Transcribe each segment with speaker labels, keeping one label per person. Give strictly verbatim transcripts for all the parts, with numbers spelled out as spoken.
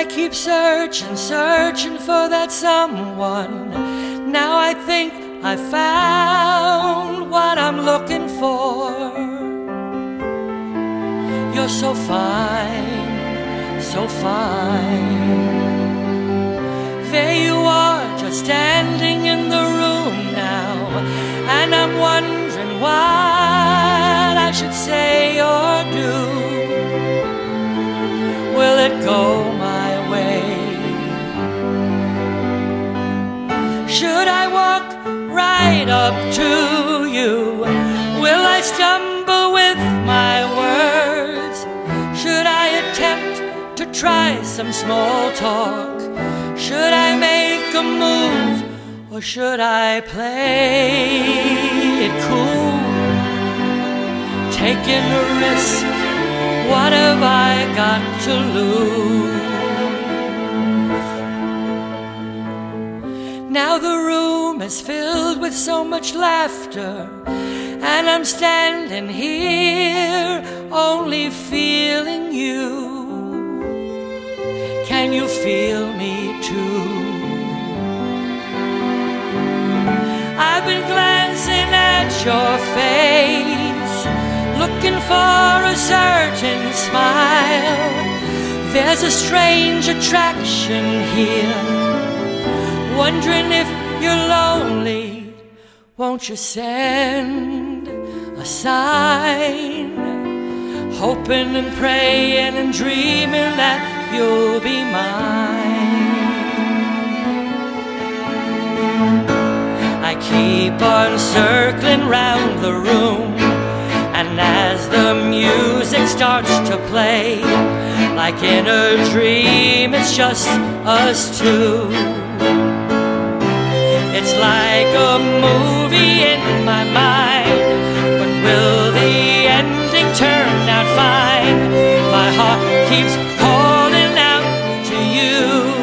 Speaker 1: I keep searching, searching for that someone. Now I think I found what I'm looking for. You're so fine, so fine. There you are, just standing in the room now, and I'm wondering what I should say or do. Will it go my way? Should I walk right up to you? Will I stumble with my words? Should I attempt to try some small talk? Should I make a move, or should I play it cool? Taking a risk, what have I got to lose? Now the room is filled with so much laughter, and I'm standing here only feeling you. Can you feel me too? I've been glancing at your face, looking for a certain smile. There's a strange attraction here, wondering if you're lonely. Won't you send a sign? Hoping and praying and dreaming that you'll be mine. I keep on circling round the room, and as the music starts to play, like in a dream, it's just us two. It's like a movie in my mind, but will the ending turn out fine? My heart keeps calling out to you.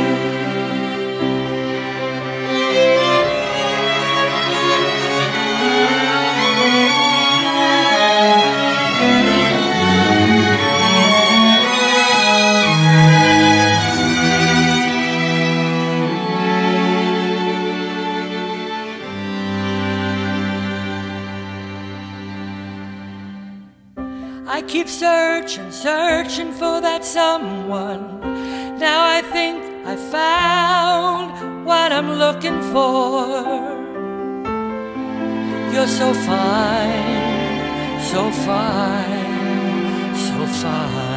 Speaker 1: I keep searching, searching for that someone. Now I think I found what I'm looking for. You're so fine, so fine, so fine.